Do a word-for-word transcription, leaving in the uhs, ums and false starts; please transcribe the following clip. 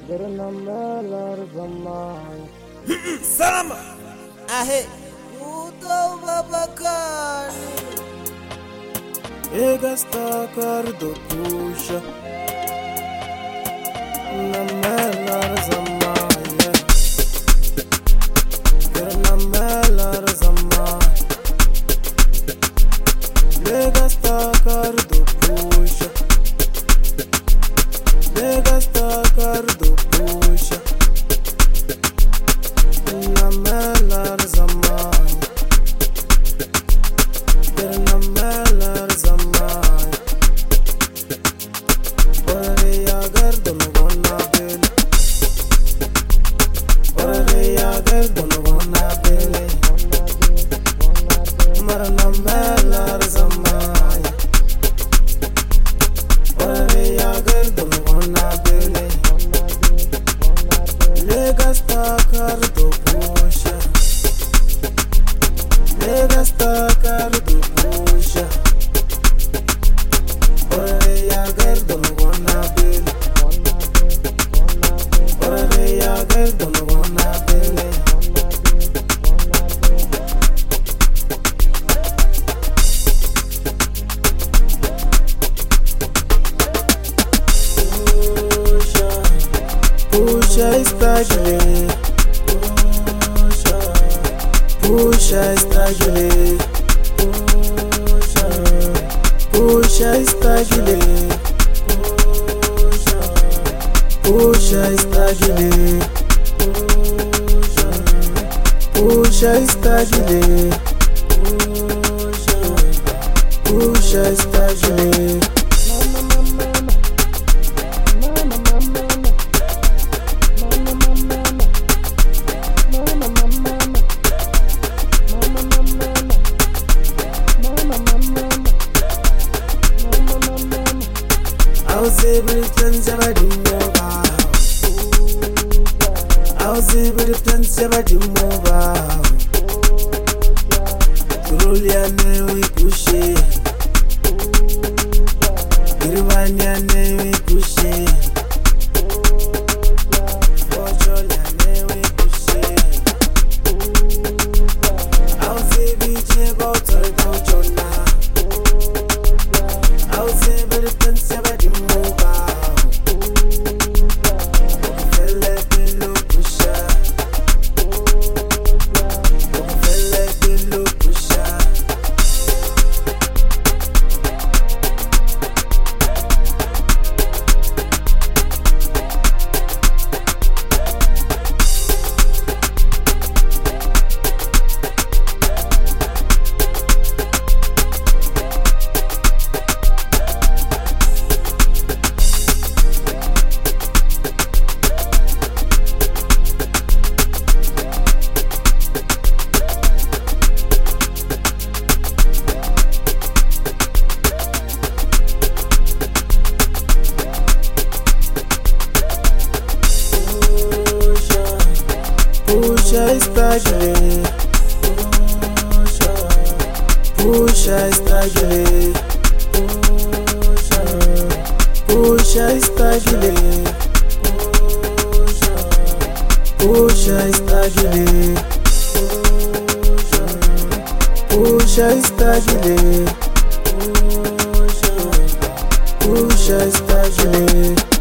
Granamela zaman. Salama. Ahe. Uto babakan. Egasta cardo puxa. Namela zaman. Granamela zaman. Egasta cardo puxa. Egasta cardo puxa. Namela zaman. Granamela zaman. Ore ya gardo no gonna bele. Ore ya gardo no gonna bele. Maranamela zaman. Ore ya gardo no gonna bele. Legasta cardo puxa. Legasta cardo puxa. Ore ya gardo no gonna bele. Ore ya gardo no gonna bele. Puxa, puxa estágile. Puxa, puxa estágile. Puxa, puxa estágile. Puxa, puxa estágile. Puxa, puxa estágile. Puxa, puxa estágile. I was able to dance about the mobile. I was able to dance about the mobile. Truly, I know we push it. Girvani, I know we push it. Fortunately, I know we push it. I was able to go to the culture now. I was able to dance about the mobile. Fele pelo puxa. Fele pelo puxa. Puxa estágile. Puxa, puxa estágile. Puxa, puxa estágile. Puxa, puxa estágile. Puxa, puxa estágile. Puxa, puxa estágile.